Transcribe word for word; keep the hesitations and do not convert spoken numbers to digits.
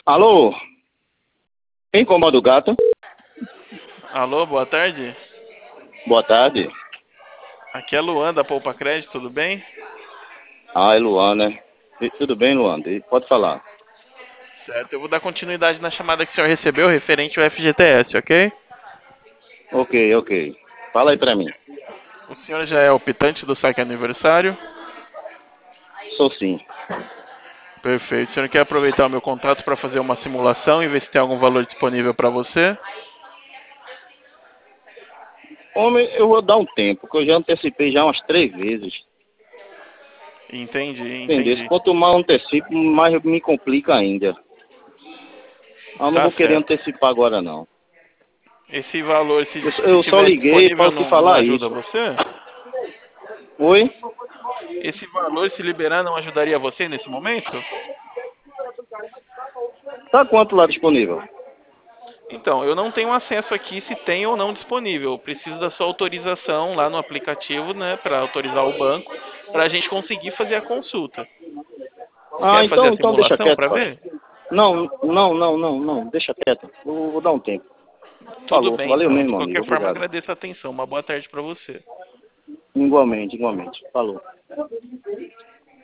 Alô? Quem incomoda o gato? Alô, boa tarde. Boa tarde. Aqui é Luan da Poupa Crédito, tudo bem? Ah, é Luan, né? E- Tudo bem, Luan? E- Pode falar. Certo, eu vou dar continuidade na chamada que o senhor recebeu referente ao F G T S, ok? Ok, ok. Fala aí pra mim. O senhor já é optante do saque aniversário? Sou sim. Perfeito. O senhor quer aproveitar o meu contato para fazer uma simulação e ver se tem algum valor disponível para você? Homem, eu vou dar um tempo, porque eu já antecipei já umas três vezes. Entendi, Entendeu? entendi. Quanto mais eu antecipo, mais me complica ainda. Eu não Tá vou querer certo. antecipar agora, não. Esse valor, se, Eu, se eu só tiver liguei disponível, para te não, não falar ajuda isso. você? Oi? Esse valor, se liberar, não ajudaria você nesse momento? Tá quanto lá disponível? Então, eu não tenho acesso aqui se tem ou não disponível. Eu preciso da sua autorização lá no aplicativo, né, para autorizar o banco, para a gente conseguir fazer a consulta. Ah, Quer fazer a então, então deixa simulação quieto, para pai. ver? Não, não, não, não, não. Deixa quieto. Eu vou dar um tempo. Tudo Falou. bem, Valeu então. mesmo, De amigo. qualquer forma, Obrigado. agradeço a atenção. Uma boa tarde para você. Igualmente, igualmente. Falou.